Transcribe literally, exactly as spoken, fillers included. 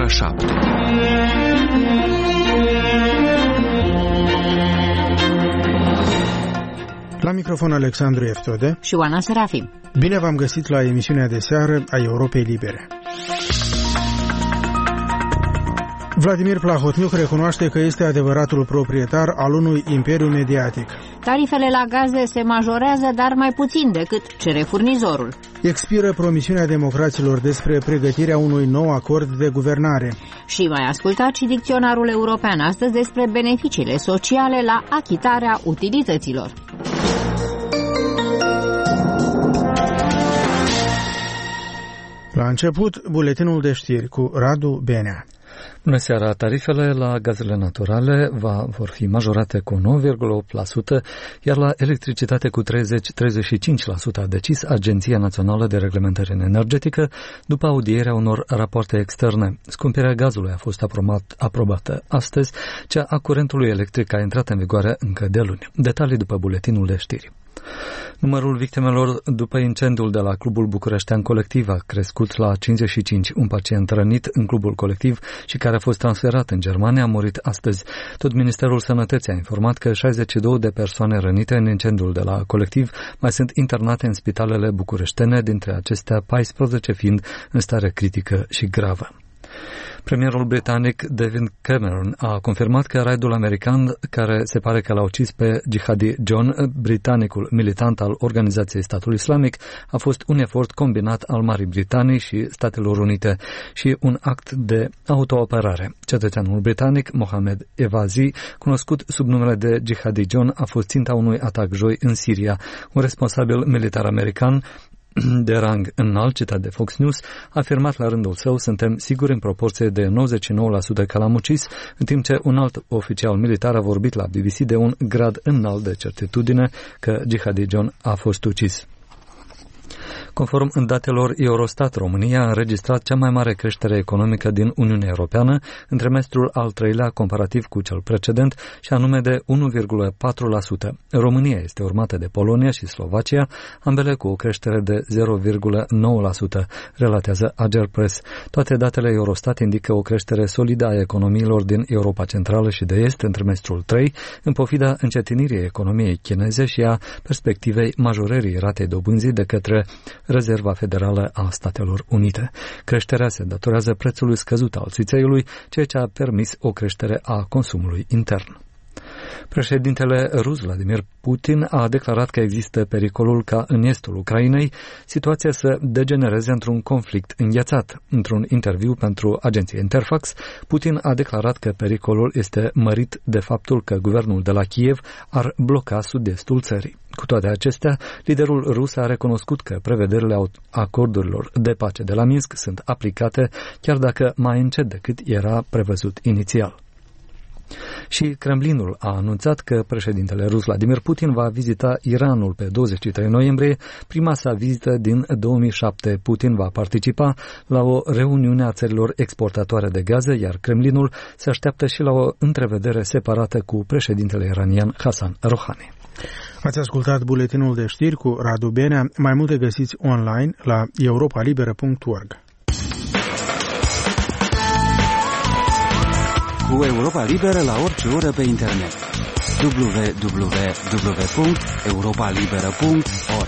ora șapte. La microfon Alexandru Eftode și Oana Serafim. Bine v-am găsit la emisiunea de seară a Europei Libere. Vladimir Plahotniuc recunoaște că este adevăratul proprietar al unui imperiu mediatic. Tarifele la gaze se majorează, dar mai puțin decât cere furnizorul. Expiră promisiunea democraților despre pregătirea unui nou acord de guvernare. Și mai ascultat și dicționarul european astăzi despre beneficiile sociale la achitarea utilităților. La început, buletinul de știri cu Radu Benea. Bună seara! Tarifele la gazele naturale va, vor fi majorate cu nouă virgulă opt la sută, iar la electricitate cu treizeci la treizeci și cinci la sută, a decis Agenția Națională de Reglementare Energetică după audierea unor rapoarte externe. Scumpirea gazului a fost aprobat, aprobată astăzi, cea a curentului electric a intrat în vigoare încă de luni. Detalii după buletinul de știri. Numărul victimelor după incendiul de la Clubul Bucureștean Colectiv a crescut la cincizeci și cinci. Un pacient rănit în clubul colectiv și care a fost transferat în Germania a murit astăzi. Tot Ministerul Sănătății a informat că șaizeci și două de persoane rănite în incendiul de la colectiv mai sunt internate în spitalele bucureștene, dintre acestea paisprezece fiind în stare critică și gravă. Premierul britanic David Cameron a confirmat că raidul american, care se pare că l-a ucis pe Jihadi John, britanicul militant al Organizației Statului Islamic, a fost un efort combinat al Marii Britanii și Statelor Unite și un act de autoapărare. Cetățeanul britanic Mohamed Evazi, cunoscut sub numele de Jihadi John, a fost ținta unui atac joi în Siria. Un responsabil militar american de rang înalt, citat de Fox News, a afirmat la rândul său: suntem siguri în proporție de nouăzeci și nouă la sută că l-am ucis, în timp ce un alt oficial militar a vorbit la B B C de un grad înalt de certitudine că Jihadi John a fost ucis. Conform datelor Eurostat, România a înregistrat cea mai mare creștere economică din Uniunea Europeană în trimestrul al treilea comparativ cu cel precedent, și anume de unu virgulă patru la sută. România este urmată de Polonia și Slovacia, ambele cu o creștere de zero virgulă nouă la sută, relatează Agerpres. Toate datele Eurostat indică o creștere solidă a economiilor din Europa Centrală și de Est în trimestrul trei, în pofida încetinirii economiei chineze și a perspectivei majorării ratei dobânzii de către Rezerva Federală a Statelor Unite. Creșterea se datorează prețului scăzut al țițeiului, ceea ce a permis o creștere a consumului intern. Președintele rus Vladimir Putin a declarat că există pericolul ca în estul Ucrainei situația să degenereze într-un conflict înghețat. Într-un interviu pentru agenția Interfax, Putin a declarat că pericolul este mărit de faptul că guvernul de la Kiev ar bloca sud-estul țării. Cu toate acestea, liderul rus a recunoscut că prevederile acordurilor de pace de la Minsk sunt aplicate, chiar dacă mai încet decât era prevăzut inițial. Și Kremlinul a anunțat că președintele rus Vladimir Putin va vizita Iranul pe douăzeci și trei noiembrie, prima sa vizită din două mii șapte. Putin va participa la o reuniune a țărilor exportatoare de gaze, iar Kremlinul se așteaptă și la o întrevedere separată cu președintele iranian Hassan Rouhani. Ați ascultat buletinul de știri cu Radu Benea. Mai multe găsiți online la europa liberă punct org. Cu Europa Liberă la orice oră pe internet. w w w punct europa liberă punct org